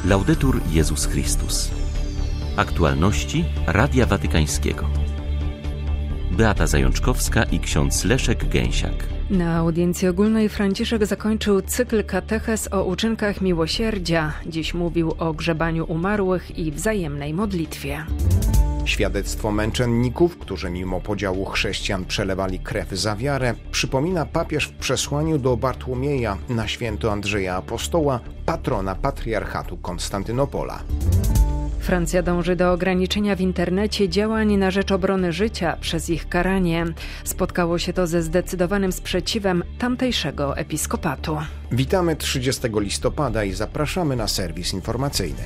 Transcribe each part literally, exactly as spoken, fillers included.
Laudetur Jezus Chrystus. Aktualności Radia Watykańskiego. Beata Zajączkowska i ksiądz Leszek Gęsiak. Na audiencji ogólnej Franciszek zakończył cykl katechez o uczynkach miłosierdzia. Dziś mówił o grzebaniu umarłych i wzajemnej modlitwie. Świadectwo męczenników, którzy mimo podziału chrześcijan przelewali krew za wiarę, przypomina papież w przesłaniu do Bartłomieja na święto Andrzeja Apostoła, patrona patriarchatu Konstantynopola. Francja dąży do ograniczenia w internecie działań na rzecz obrony życia przez ich karanie. Spotkało się to ze zdecydowanym sprzeciwem tamtejszego episkopatu. Witamy trzydziestego listopada i zapraszamy na serwis informacyjny.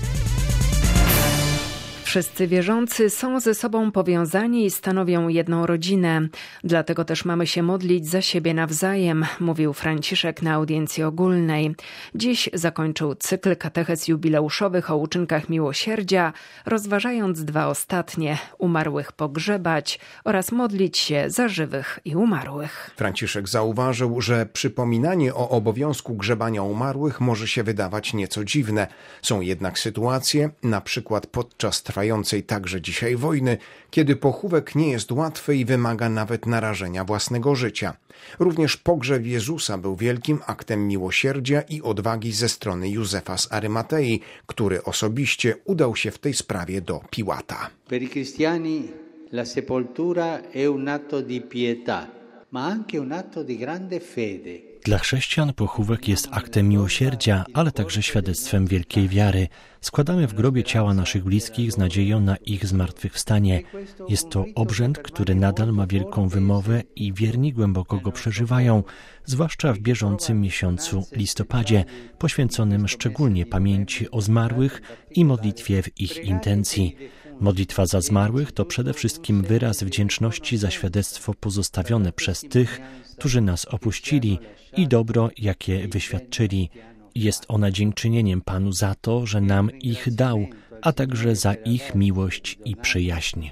Wszyscy wierzący są ze sobą powiązani i stanowią jedną rodzinę. Dlatego też mamy się modlić za siebie nawzajem, mówił Franciszek na audiencji ogólnej. Dziś zakończył cykl katechez jubileuszowych o uczynkach miłosierdzia, rozważając dwa ostatnie: umarłych pogrzebać oraz modlić się za żywych i umarłych. Franciszek zauważył, że przypominanie o obowiązku grzebania umarłych może się wydawać nieco dziwne. Są jednak sytuacje, na przykład podczas trwającej także dzisiaj wojny, kiedy pochówek nie jest łatwy i wymaga nawet narażenia własnego życia. Również pogrzeb Jezusa był wielkim aktem miłosierdzia i odwagi ze strony Józefa z Arymatei, który osobiście udał się w tej sprawie do Piłata. Per i cristiani la sepoltura è un atto di pietà, ma anche un atto di grande fede. Dla chrześcijan pochówek jest aktem miłosierdzia, ale także świadectwem wielkiej wiary. Składamy w grobie ciała naszych bliskich z nadzieją na ich zmartwychwstanie. Jest to obrzęd, który nadal ma wielką wymowę i wierni głęboko go przeżywają, zwłaszcza w bieżącym miesiącu listopadzie, poświęconym szczególnie pamięci o zmarłych i modlitwie w ich intencji. Modlitwa za zmarłych to przede wszystkim wyraz wdzięczności za świadectwo pozostawione przez tych, którzy nas opuścili i dobro, jakie wyświadczyli. Jest ona dziękczynieniem Panu za to, że nam ich dał, a także za ich miłość i przyjaźń.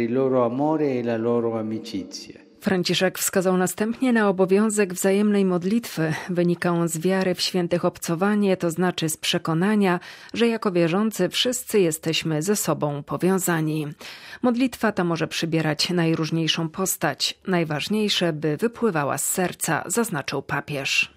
Franciszek wskazał następnie na obowiązek wzajemnej modlitwy. Wynika on z wiary w świętych obcowanie, to znaczy z przekonania, że jako wierzący wszyscy jesteśmy ze sobą powiązani. Modlitwa ta może przybierać najróżniejszą postać. Najważniejsze, by wypływała z serca, zaznaczył papież.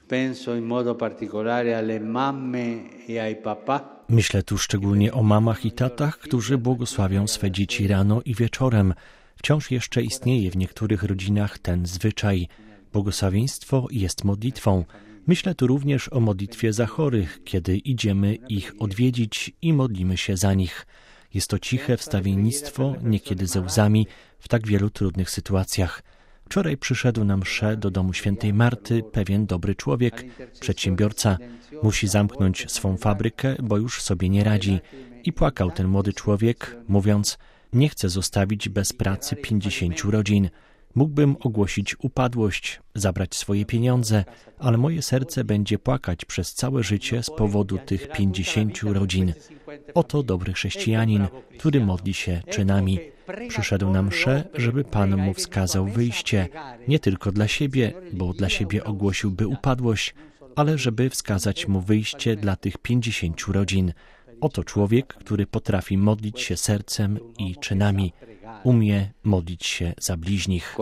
Myślę tu szczególnie o mamach i tatach, którzy błogosławią swe dzieci rano i wieczorem. Wciąż jeszcze istnieje w niektórych rodzinach ten zwyczaj. Błogosławieństwo jest modlitwą. Myślę tu również o modlitwie za chorych, kiedy idziemy ich odwiedzić i modlimy się za nich. Jest to ciche wstawiennictwo, niekiedy ze łzami, w tak wielu trudnych sytuacjach. Wczoraj przyszedł na mszę do domu świętej Marty pewien dobry człowiek, przedsiębiorca. Musi zamknąć swą fabrykę, bo już sobie nie radzi. I płakał ten młody człowiek, mówiąc: nie chcę zostawić bez pracy pięćdziesięciu rodzin. Mógłbym ogłosić upadłość, zabrać swoje pieniądze, ale moje serce będzie płakać przez całe życie z powodu tych pięćdziesięciu rodzin. Oto dobry chrześcijanin, który modli się czynami. Przyszedł na mszę, żeby Pan mu wskazał wyjście, nie tylko dla siebie, bo dla siebie ogłosiłby upadłość, ale żeby wskazać mu wyjście dla tych pięćdziesięciu rodzin. Oto człowiek, który potrafi modlić się sercem i czynami. Umie modlić się za bliźnich.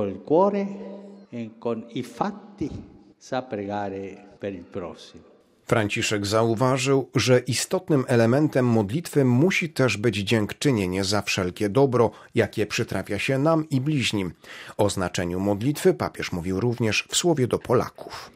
Franciszek zauważył, że istotnym elementem modlitwy musi też być dziękczynienie za wszelkie dobro, jakie przytrafia się nam i bliźnim. O znaczeniu modlitwy papież mówił również w słowie do Polaków.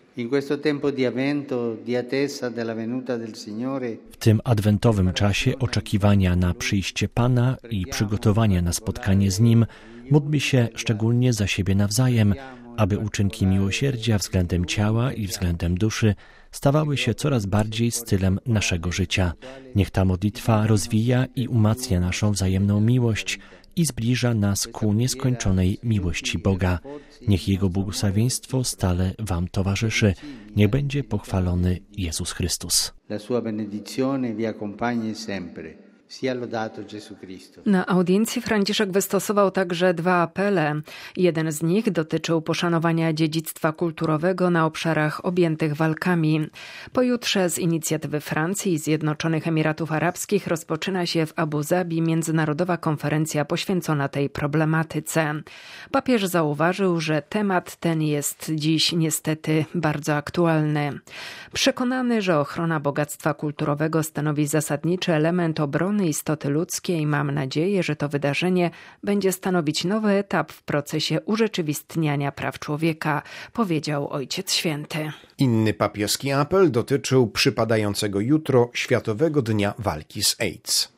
W tym adwentowym czasie oczekiwania na przyjście Pana i przygotowania na spotkanie z Nim módlmy się szczególnie za siebie nawzajem, aby uczynki miłosierdzia względem ciała i względem duszy stawały się coraz bardziej stylem naszego życia. Niech ta modlitwa rozwija i umacnia naszą wzajemną miłość i zbliża nas ku nieskończonej miłości Boga. Niech Jego błogosławieństwo stale Wam towarzyszy. Niech będzie pochwalony Jezus Chrystus. La sua benedizione vi accompagni sempre. Sia lodato Gesù Cristo. Na audiencji Franciszek wystosował także dwa apele. Jeden z nich dotyczył poszanowania dziedzictwa kulturowego na obszarach objętych walkami. Pojutrze z inicjatywy Francji i Zjednoczonych Emiratów Arabskich rozpoczyna się w Abu Zabi międzynarodowa konferencja poświęcona tej problematyce. Papież zauważył, że temat ten jest dziś niestety bardzo aktualny. Przekonany, że ochrona bogactwa kulturowego stanowi zasadniczy element obrony istoty ludzkiej, mam nadzieję, że to wydarzenie będzie stanowić nowy etap w procesie urzeczywistniania praw człowieka, powiedział Ojciec Święty. Inny papieski apel dotyczył przypadającego jutro Światowego Dnia Walki z AIDS.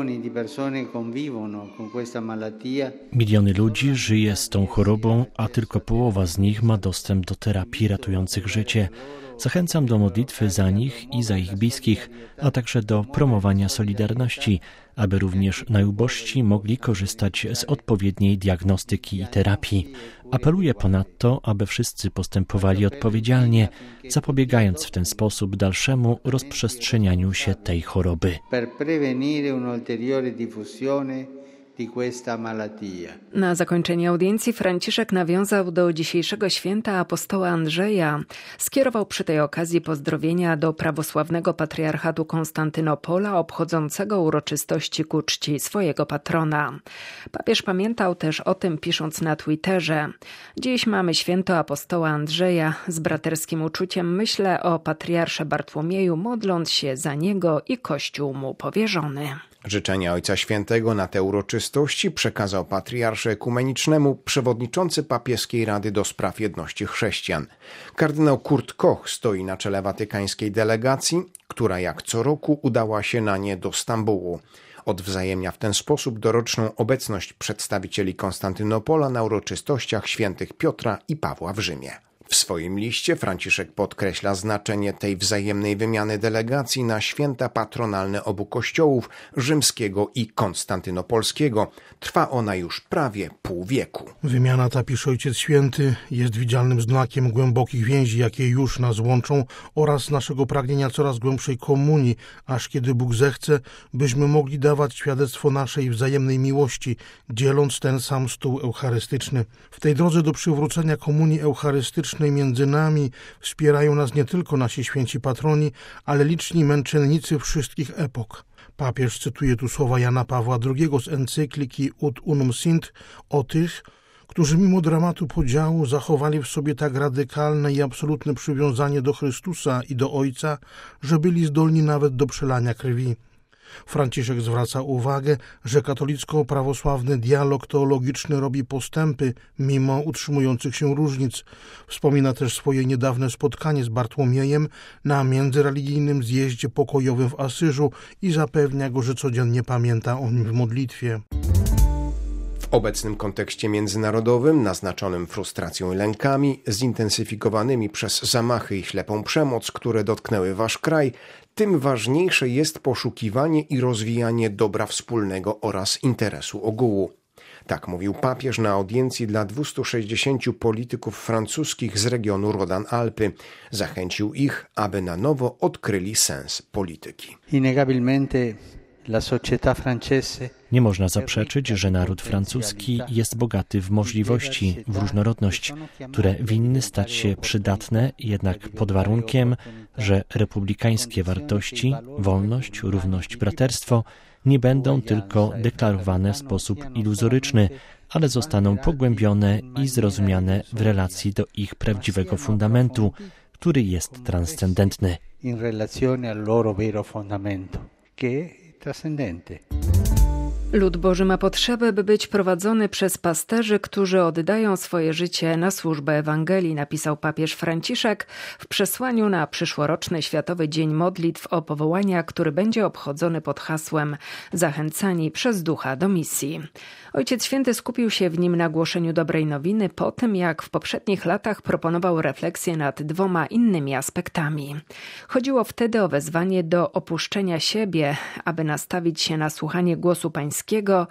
Miliony ludzi żyje z tą chorobą, a tylko połowa z nich ma dostęp do terapii ratujących życie. Zachęcam do modlitwy za nich i za ich bliskich, a także do promowania solidarności, aby również najubożsi mogli korzystać z odpowiedniej diagnostyki i terapii. Apeluję ponadto, aby wszyscy postępowali odpowiedzialnie, zapobiegając w ten sposób dalszemu rozprzestrzenianiu się tej choroby. Na zakończenie audiencji Franciszek nawiązał do dzisiejszego święta apostoła Andrzeja. Skierował przy tej okazji pozdrowienia do prawosławnego patriarchatu Konstantynopola obchodzącego uroczystości ku czci swojego patrona. Papież pamiętał też o tym, pisząc na Twitterze: dziś mamy święto apostoła Andrzeja. Z braterskim uczuciem myślę o patriarsze Bartłomieju, modląc się za niego i Kościół mu powierzony. Życzenia Ojca Świętego na te uroczystości przekazał patriarsze ekumenicznemu przewodniczący Papieskiej Rady do Spraw Jedności Chrześcijan. Kardynał Kurt Koch stoi na czele watykańskiej delegacji, która jak co roku udała się na nie do Stambułu. Odwzajemnia w ten sposób doroczną obecność przedstawicieli Konstantynopola na uroczystościach świętych Piotra i Pawła w Rzymie. W swoim liście Franciszek podkreśla znaczenie tej wzajemnej wymiany delegacji na święta patronalne obu kościołów, rzymskiego i konstantynopolskiego. Trwa ona już prawie pół wieku. Wymiana ta, pisze Ojciec Święty, jest widzialnym znakiem głębokich więzi, jakie już nas łączą, oraz naszego pragnienia coraz głębszej komunii, aż kiedy Bóg zechce, byśmy mogli dawać świadectwo naszej wzajemnej miłości, dzieląc ten sam stół eucharystyczny. W tej drodze do przywrócenia komunii eucharystycznej między nami wspierają nas nie tylko nasi święci patroni, ale liczni męczennicy wszystkich epok. Papież cytuje tu słowa Jana Pawła drugiego z encykliki Ut Unum Sint o tych, którzy mimo dramatu podziału zachowali w sobie tak radykalne i absolutne przywiązanie do Chrystusa i do Ojca, że byli zdolni nawet do przelania krwi. Franciszek zwraca uwagę, że katolicko-prawosławny dialog teologiczny robi postępy mimo utrzymujących się różnic. Wspomina też swoje niedawne spotkanie z Bartłomiejem na międzyreligijnym zjeździe pokojowym w Asyżu i zapewnia go, że codziennie pamięta o nim w modlitwie. W obecnym kontekście międzynarodowym, naznaczonym frustracją i lękami, zintensyfikowanymi przez zamachy i ślepą przemoc, które dotknęły wasz kraj, tym ważniejsze jest poszukiwanie i rozwijanie dobra wspólnego oraz interesu ogółu. Tak mówił papież na audiencji dla dwustu sześćdziesięciu polityków francuskich z regionu Rodan-Alpy. Zachęcił ich, aby na nowo odkryli sens polityki. Innegabilmente la società francese. Nie można zaprzeczyć, że naród francuski jest bogaty w możliwości, w różnorodność, które winny stać się przydatne, jednak pod warunkiem, że republikańskie wartości, wolność, równość, braterstwo nie będą tylko deklarowane w sposób iluzoryczny, ale zostaną pogłębione i zrozumiane w relacji do ich prawdziwego fundamentu, który jest transcendentny. In relazione al loro vero fondamento, che è trascendente. Lud Boży ma potrzebę, by być prowadzony przez pasterzy, którzy oddają swoje życie na służbę Ewangelii, napisał papież Franciszek w przesłaniu na przyszłoroczny Światowy Dzień Modlitw o Powołania, który będzie obchodzony pod hasłem Zachęcani przez Ducha do misji. Ojciec Święty skupił się w nim na głoszeniu dobrej nowiny po tym, jak w poprzednich latach proponował refleksję nad dwoma innymi aspektami. Chodziło wtedy o wezwanie do opuszczenia siebie, aby nastawić się na słuchanie głosu Pańskiego,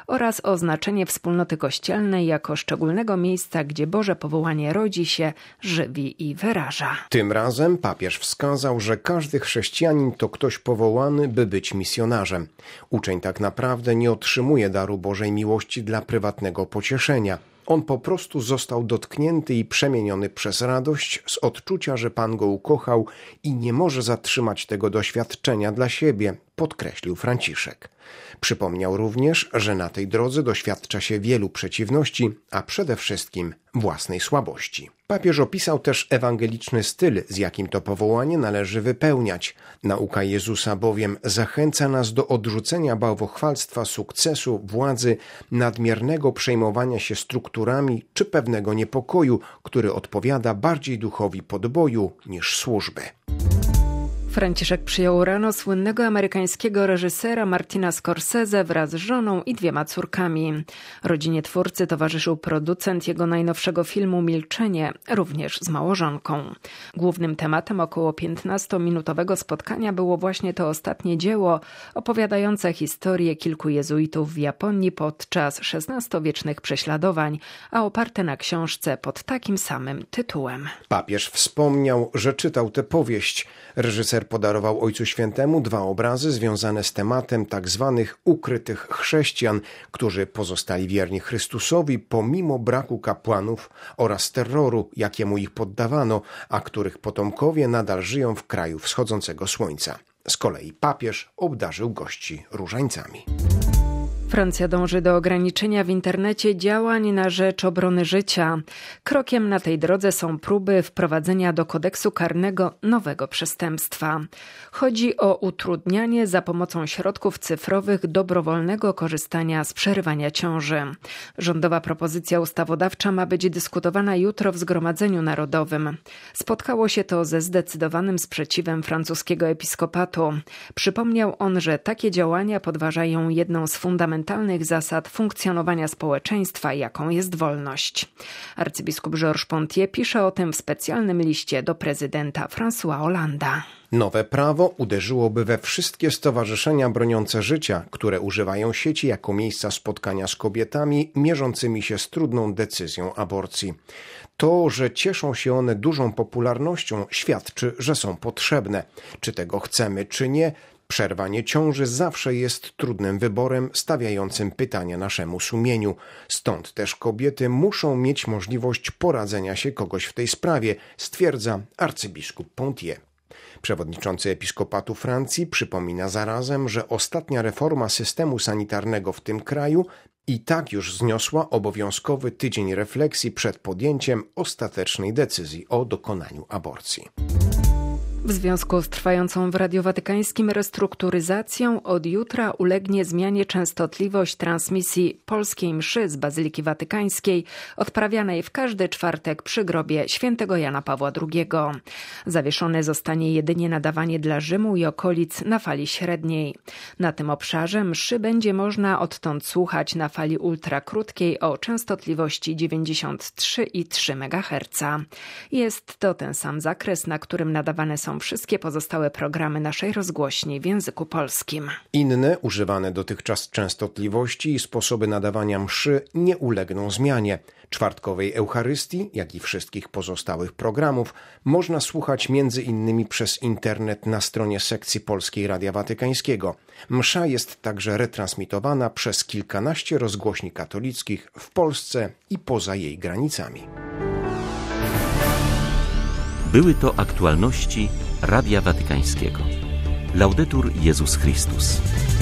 oraz oznaczenie wspólnoty kościelnej jako szczególnego miejsca, gdzie Boże powołanie rodzi się, żywi i wyraża. Tym razem papież wskazał, że każdy chrześcijanin to ktoś powołany, by być misjonarzem. Uczeń tak naprawdę nie otrzymuje daru Bożej miłości dla prywatnego pocieszenia. On po prostu został dotknięty i przemieniony przez radość z odczucia, że Pan go ukochał i nie może zatrzymać tego doświadczenia dla siebie, podkreślił Franciszek. Przypomniał również, że na tej drodze doświadcza się wielu przeciwności, a przede wszystkim własnej słabości. Papież opisał też ewangeliczny styl, z jakim to powołanie należy wypełniać. Nauka Jezusa bowiem zachęca nas do odrzucenia bałwochwalstwa sukcesu, władzy, nadmiernego przejmowania się strukturami czy pewnego niepokoju, który odpowiada bardziej duchowi podboju niż służby. Franciszek przyjął rano słynnego amerykańskiego reżysera Martina Scorsese wraz z żoną i dwiema córkami. Rodzinie twórcy towarzyszył producent jego najnowszego filmu Milczenie, również z małżonką. Głównym tematem około piętnastominutowego spotkania było właśnie to ostatnie dzieło, opowiadające historię kilku jezuitów w Japonii podczas szesnastowiecznych prześladowań, a oparte na książce pod takim samym tytułem. Papież wspomniał, że czytał tę powieść. Reżyser podarował Ojcu Świętemu dwa obrazy związane z tematem tak zwanych ukrytych chrześcijan, którzy pozostali wierni Chrystusowi pomimo braku kapłanów oraz terroru, jakiemu ich poddawano, a których potomkowie nadal żyją w kraju wschodzącego słońca. Z kolei papież obdarzył gości różańcami. Francja dąży do ograniczenia w internecie działań na rzecz obrony życia. Krokiem na tej drodze są próby wprowadzenia do kodeksu karnego nowego przestępstwa. Chodzi o utrudnianie za pomocą środków cyfrowych dobrowolnego korzystania z przerywania ciąży. Rządowa propozycja ustawodawcza ma być dyskutowana jutro w Zgromadzeniu Narodowym. Spotkało się to ze zdecydowanym sprzeciwem francuskiego episkopatu. Przypomniał on, że takie działania podważają jedną z fundamentalnych zasad funkcjonowania społeczeństwa, jaką jest wolność. Arcybiskup Georges Pontier pisze o tym w specjalnym liście do prezydenta François Hollande'a. Nowe prawo uderzyłoby we wszystkie stowarzyszenia broniące życia, które używają sieci jako miejsca spotkania z kobietami mierzącymi się z trudną decyzją aborcji. To, że cieszą się one dużą popularnością, świadczy, że są potrzebne. Czy tego chcemy, czy nie, przerwanie ciąży zawsze jest trudnym wyborem stawiającym pytania naszemu sumieniu. Stąd też kobiety muszą mieć możliwość poradzenia się kogoś w tej sprawie, stwierdza arcybiskup Pontier. Przewodniczący Episkopatu Francji przypomina zarazem, że ostatnia reforma systemu sanitarnego w tym kraju i tak już zniosła obowiązkowy tydzień refleksji przed podjęciem ostatecznej decyzji o dokonaniu aborcji. W związku z trwającą w Radiu Watykańskim restrukturyzacją od jutra ulegnie zmianie częstotliwość transmisji polskiej mszy z Bazyliki Watykańskiej odprawianej w każdy czwartek przy grobie świętego Jana Pawła drugiego. Zawieszone zostanie jedynie nadawanie dla Rzymu i okolic na fali średniej. Na tym obszarze mszy będzie można odtąd słuchać na fali ultrakrótkiej o częstotliwości dziewięćdziesiąt trzy i trzy megaherca. Jest to ten sam zakres, na którym nadawane są wszystkie pozostałe programy naszej rozgłośni w języku polskim. Inne, używane dotychczas częstotliwości i sposoby nadawania mszy nie ulegną zmianie. Czwartkowej Eucharystii, jak i wszystkich pozostałych programów, można słuchać między innymi przez internet na stronie sekcji Polskiej Radia Watykańskiego. Msza jest także retransmitowana przez kilkanaście rozgłośni katolickich w Polsce i poza jej granicami. Były to aktualności Radia Watykańskiego. Laudetur Jezus Chrystus.